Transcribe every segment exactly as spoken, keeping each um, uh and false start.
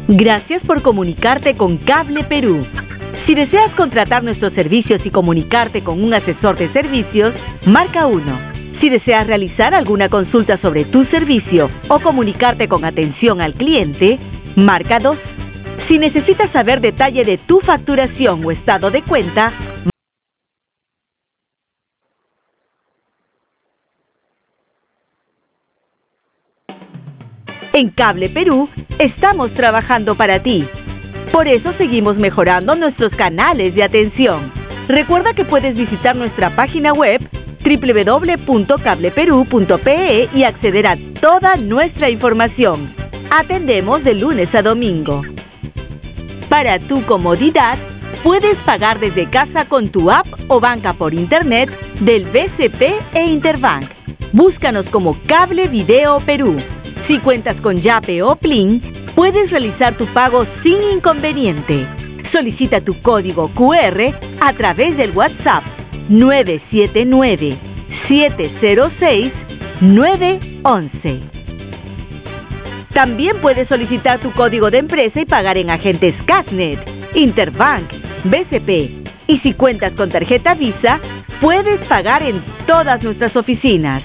Gracias por comunicarte con Cable Perú. Si deseas contratar nuestros servicios y comunicarte con un asesor de servicios, marca uno. Si deseas realizar alguna consulta sobre tu servicio o comunicarte con atención al cliente, marca dos. Si necesitas saber detalle de tu facturación o estado de cuenta, en Cable Perú estamos trabajando para ti. Por eso seguimos mejorando nuestros canales de atención. Recuerda que puedes visitar nuestra página web doble u doble u doble u punto cable perú punto pe e y acceder a toda nuestra información. Atendemos de lunes a domingo. Para tu comodidad, puedes pagar desde casa con tu app o banca por internet del B C P e Interbank. Búscanos como Cable Video Perú. Si cuentas con Yape o Plin, puedes realizar tu pago sin inconveniente. Solicita tu código cu erre a través del WhatsApp nueve siete nueve, siete cero seis, nueve once. También puedes solicitar tu código de empresa y pagar en agentes Casnet, Interbank, B C P. Y si cuentas con tarjeta Visa, puedes pagar en todas nuestras oficinas.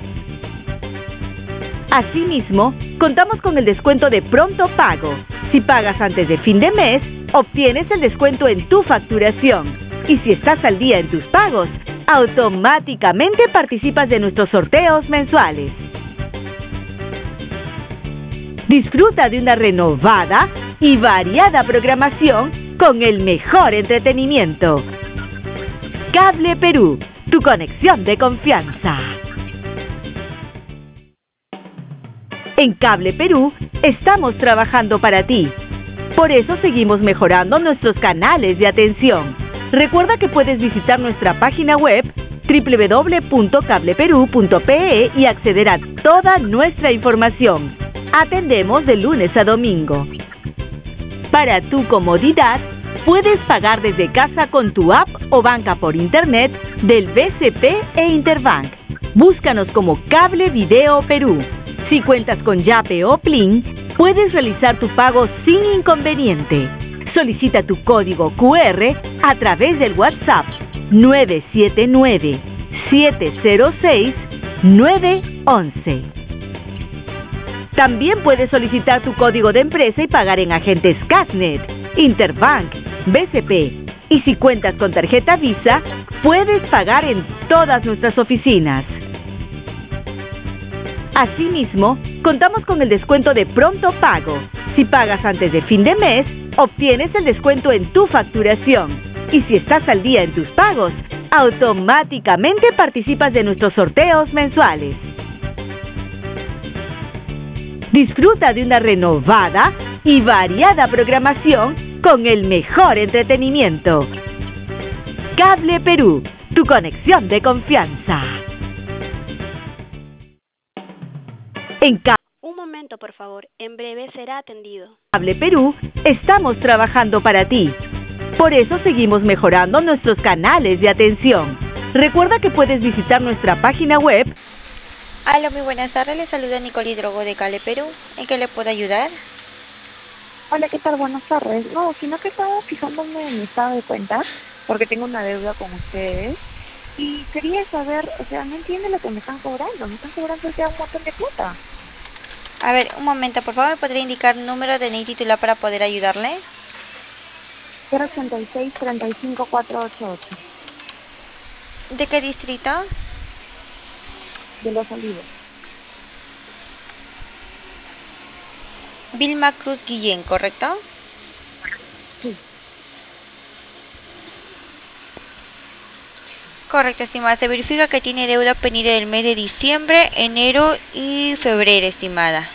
Asimismo, contamos con el descuento de pronto pago. Si pagas antes de fin de mes, obtienes el descuento en tu facturación. Y si estás al día en tus pagos, automáticamente participas de nuestros sorteos mensuales. Disfruta de una renovada y variada programación con el mejor entretenimiento. Cable Perú, tu conexión de confianza. En Cable Perú estamos trabajando para ti. Por eso seguimos mejorando nuestros canales de atención. Recuerda que puedes visitar nuestra página web doble u doble u doble u punto cable perú punto pe e y acceder a toda nuestra información. Atendemos de lunes a domingo. Para tu comodidad, puedes pagar desde casa con tu app o banca por internet del B C P e Interbank. Búscanos como Cable Video Perú. Si cuentas con Yape o Plin, puedes realizar tu pago sin inconveniente. Solicita tu código cu erre a través del WhatsApp nueve siete nueve, siete cero seis, nueve once. También puedes solicitar tu código de empresa y pagar en agentes Casnet, Interbank, B C P. Y si cuentas con tarjeta Visa, puedes pagar en todas nuestras oficinas. Asimismo, contamos con el descuento de pronto pago. Si pagas antes de fin de mes, obtienes el descuento en tu facturación. Y si estás al día en tus pagos, automáticamente participas de nuestros sorteos mensuales. Disfruta de una renovada y variada programación con el mejor entretenimiento. Cable Perú, tu conexión de confianza. En Cable Un momento, por favor. En breve será atendido. Cable Perú estamos trabajando para ti. Por eso seguimos mejorando nuestros canales de atención. Recuerda que puedes visitar nuestra página web. Hola, muy buenas tardes. Les saluda Nicole Drogo de Cable Perú. ¿En qué le puedo ayudar? Hola, ¿qué tal? Buenas tardes. No, sino que estaba fijándome en mi estado de cuenta, porque tengo una deuda con ustedes. Y quería saber, o sea, no entiendo lo que me están cobrando. Me están cobrando ya un montón de plata. A ver, un momento, por favor, ¿me podría indicar el número de N I titular para poder ayudarle? cero ochenta y seis, treinta y cinco, cuatrocientos ochenta y ocho. ¿De qué distrito? De Los Olivos. Vilma Cruz Guillén, ¿correcto? Sí. Correcto, estimada. Se verifica que tiene deuda pendiente del mes de diciembre, enero y febrero, estimada.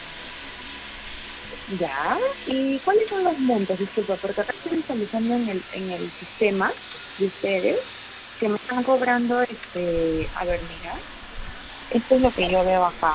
Ya. ¿Y cuáles son los montos? Disculpa, porque acá estoy visualizando en el, en el sistema de ustedes que me están cobrando, este, a ver, mira, esto es lo que yo veo acá.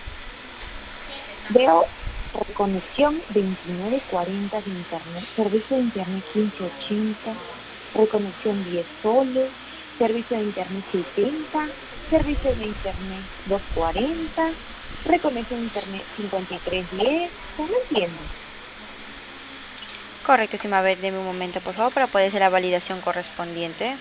Veo reconexión veintinueve cuarenta de internet, servicio de internet quince ochenta, reconexión diez soles, servicio de internet setenta, servicio de internet doscientos cuarenta, reconexión de internet cincuenta y tres diez, no entiendo. Correcto, estimada. A ver, deme un momento, por favor, para poder hacer la validación correspondiente.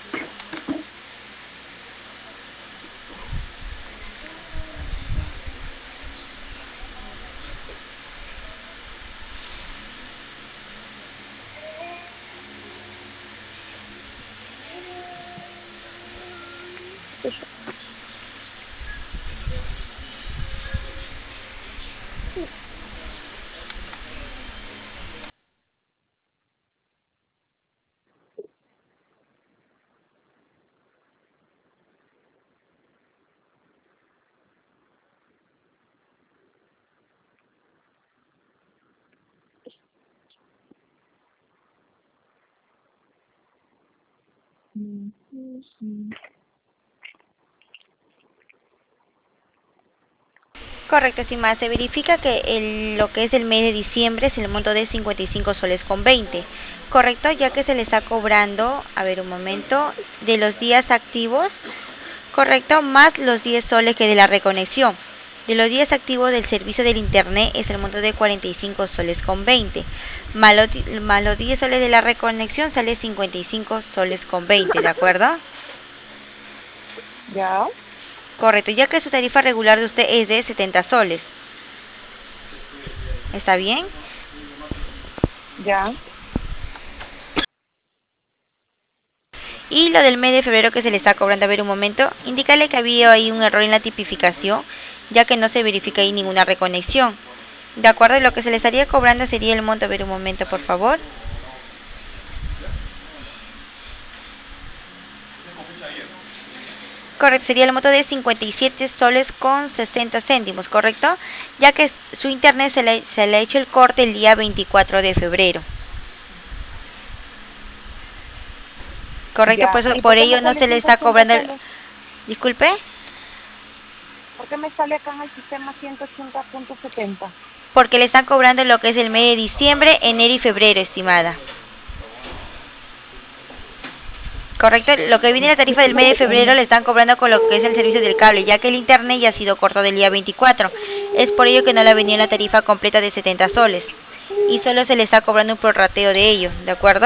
Correcto, estimada. Se verifica que el, lo que es el mes de diciembre es el monto de cincuenta y cinco soles con veinte. Correcto, ya que se le está cobrando, a ver un momento, de los días activos, correcto, más los diez soles que de la reconexión. De los días activos del servicio del internet es el monto de cuarenta y cinco soles con veinte. Más los, más los diez soles de la reconexión sale cincuenta y cinco soles con veinte, ¿de acuerdo? Ya. Correcto, ya que su tarifa regular de usted es de setenta soles. ¿Está bien? Ya. Y lo del mes de febrero que se le está cobrando, a ver un momento, indicarle que había ahí un error en la tipificación, ya que no se verifica ahí ninguna reconexión. De acuerdo, lo que se le estaría cobrando sería el monto, a ver un momento, por favor. Correcto, sería el monto de cincuenta y siete soles con sesenta céntimos, ¿correcto? Ya que su internet se le, se le ha hecho el corte el día veinticuatro de febrero. Correcto, Ya. pues ¿Y por por qué ello me no sale se le está ciento ochenta cobrando el... soles? Disculpe. ¿Por qué me sale acá en el sistema ciento ochenta punto setenta? Porque le están cobrando lo que es el mes de diciembre, enero y febrero, estimada. Correcto, lo que viene en la tarifa del mes de febrero le están cobrando con lo que es el servicio del cable, ya que el internet ya ha sido cortado el día veinticuatro. Es por ello que no le ha venido en la tarifa completa de setenta soles. Y solo se le está cobrando un prorrateo de ello, ¿de acuerdo?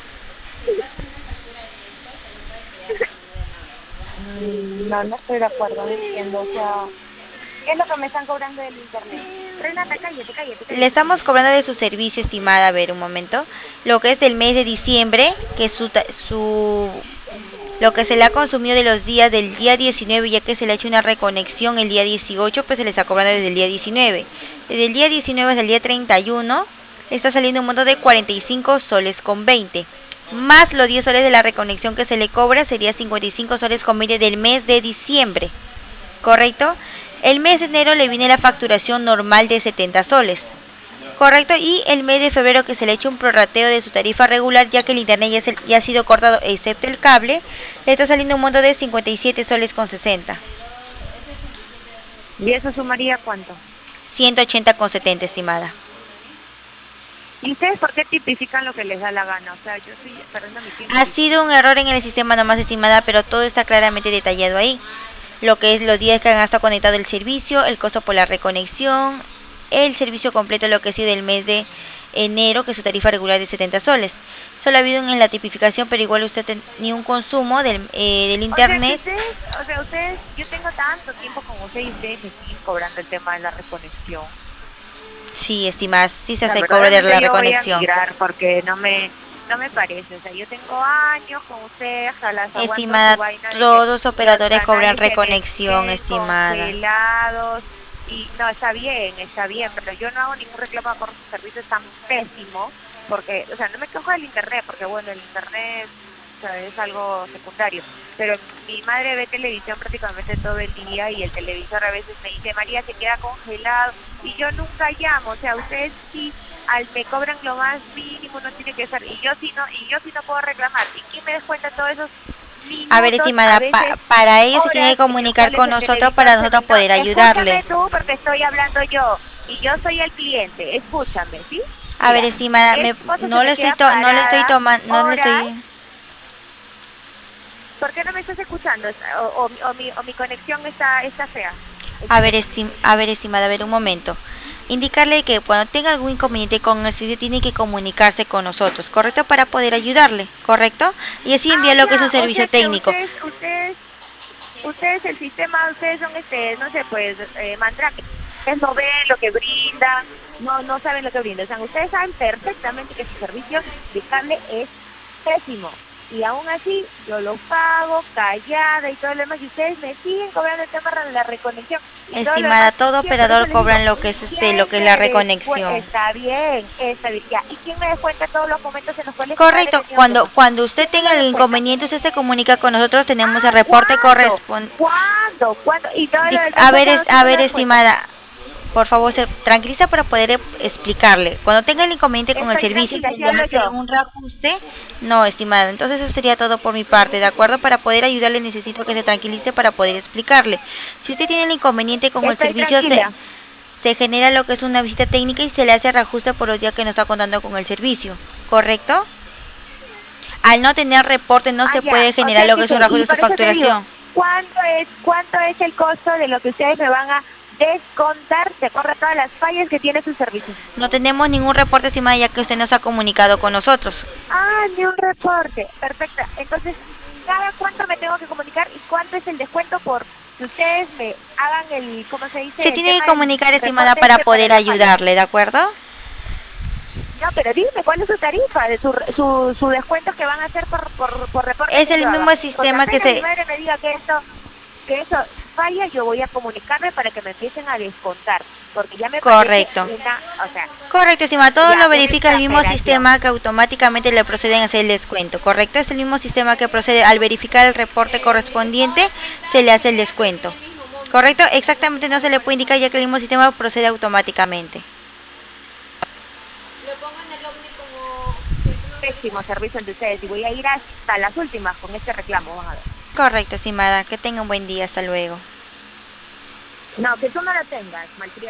No, no estoy de acuerdo, no entiendo. O sea, ¿qué es lo que me están cobrando del internet? Renata, cállate, cállate, cállate. Le estamos cobrando de su servicio, estimada, a ver un momento, lo que es del mes de diciembre, que su, su lo que se le ha consumido de los días del día diecinueve, ya que se le ha hecho una reconexión el día dieciocho, pues se le está cobrando desde el día diecinueve. Desde el día diecinueve hasta el día treinta y uno, le está saliendo un monto de cuarenta y cinco soles con veinte. Más los diez soles de la reconexión que se le cobra, sería cincuenta y cinco soles con veinte del mes de diciembre. ¿Correcto? El mes de enero le viene la facturación normal de setenta soles. Correcto, y el mes de febrero que se le ha hecho un prorrateo de su tarifa regular, ya que el internet ya, se, ya ha sido cortado excepto el cable, le está saliendo un monto de cincuenta y siete soles con sesenta. ¿Y eso sumaría cuánto? ciento ochenta con setenta, estimada. ¿Y ustedes por qué tipifican lo que les da la gana? O sea, yo estoy perdiendo mi tiempo. Ha sido un error en el sistema nomás, estimada, pero todo está claramente detallado ahí. Lo que es los días que han estado conectado el servicio, el costo por la reconexión, el servicio completo, lo que ha sido del mes de enero, que su tarifa regular de setenta soles. Solo ha habido en la tipificación, pero igual usted tenía un consumo del, eh, del internet. O sea, ustedes, o sea, ustedes, yo tengo tanto tiempo con ustedes y ustedes me siguen cobrando el tema de la reconexión. Sí, estimada, sí se La hace el verdad, cobro de la yo reconexión. voy a migrar porque no me, no me parece. O sea, yo tengo años con ustedes, a las aguanto Estimada, su vaina de todos los que operadores los cobran canales se les reconexión, queden estimada. congelados. Y no, está bien, está bien, pero yo no hago ningún reclamo por su servicio, es tan pésimo, porque, o sea, no me quejo del internet, porque bueno, el internet, o sea, es algo secundario, pero mi madre ve televisión prácticamente todo el día y el televisor a veces me dice, María, se queda congelado, y yo nunca llamo, o sea, ustedes sí al, me cobran lo más mínimo, no tiene que ser, y yo sí no, y yo sí no puedo reclamar, ¿y quién me descuenta todos esos minutos? A ver, estimada, a veces, pa para ello se tiene que horas, comunicar con el nosotros para televisor nosotros se me- poder no, ayudarle. Escúchame tú porque estoy hablando yo y yo soy el cliente, escúchame, ¿sí? A ver, Mira, estimada, mi me, esposo se no me le estoy queda to no le estoy parada tomando, no le horas. estoy. ¿Por qué no me estás escuchando? O, o, o, mi, o mi conexión está, está fea. A ver, estim a ver, estimada, a ver un momento. indicarle que cuando tenga algún inconveniente con el servicio tiene que comunicarse con nosotros, ¿correcto? Para poder ayudarle, ¿correcto? Y así envía Ah, lo que es ya, un servicio o sea que técnico. Ustedes, ustedes, ustedes, el sistema, ustedes son, este, no sé, pues, eh, mandrake. Ustedes no ven lo que brindan, no no saben lo que brindan. O sea, ustedes saben perfectamente que su servicio de cable es pésimo. Y aún así, yo lo pago, callada y todo lo demás, y ustedes me siguen cobrando el tema de la reconexión. Y todo lo Estimada, demás, todo siempre operador yo les cobran digo, lo que es este, ¿quién lo que es la me descue- reconexión. Está bien, está bien, ya. ¿Y quién me descuenta todos los momentos en los cuales... Correcto, he tenido cuando problemas? cuando usted ¿Quién me tenga lo el descuenta? inconveniente, usted se comunica con nosotros, tenemos Ah, el reporte ¿cuándo? correspondiente. ¿Cuándo? ¿Cuándo? Y todo lo Di- del A ver, es- descuento, ¿quién a me lo ver, descuenta? estimada, por favor, se tranquiliza para poder e- explicarle. Cuando tenga el inconveniente con el Estoy servicio y tranquila, se si le hablo hace yo. un reajuste, no, estimada, entonces eso sería todo por mi parte, ¿de acuerdo? Para poder ayudarle necesito que se tranquilice para poder explicarle. Si usted tiene el inconveniente con el Estoy servicio, se, tranquila. se genera lo que es una visita técnica y se le hace reajuste por los días que no está contando con el servicio, ¿correcto? Al no tener reporte no Ah, se ya. puede O generar sea lo que que es un se- reajuste y de su por eso te digo, facturación. ¿cuánto es, cuánto es el costo de lo que ustedes me van a descontar de acuerdo a todas las fallas que tiene su servicio? No tenemos ningún reporte, estimada, ya que usted no se ha comunicado con nosotros. Ah, ni un reporte. Perfecto. Entonces, ¿cada cuánto me tengo que comunicar y cuánto es el descuento por que ustedes me hagan el, ¿cómo se dice? Se El tiene que tema del comunicar, estimada, reporte para este poder la falla. ayudarle, ¿de acuerdo? No, pero dime, ¿cuál es su tarifa? De su, su, su descuento que van a hacer por, por, por reporte? Es que el yo mismo haga? sistema Porque que apenas se... mi madre me diga que esto, que eso falla, yo voy a comunicarme para que me empiecen a descontar. Porque ya me Correcto. parece una, o sea, Correcto, estimada, todo ya, lo una verifica el mismo exageración. sistema que automáticamente le proceden a hacer el descuento, ¿correcto? Es el mismo sistema que procede al verificar el reporte correspondiente, se le hace el descuento, ¿correcto? Exactamente, no se le puede indicar ya que el mismo sistema procede automáticamente. Pésimo servicio entre ustedes y voy a ir hasta las últimas con este reclamo, vamos a ver. Correcto, estimada, que tenga un buen día, hasta luego. No, que tú no lo tengas, malcriada.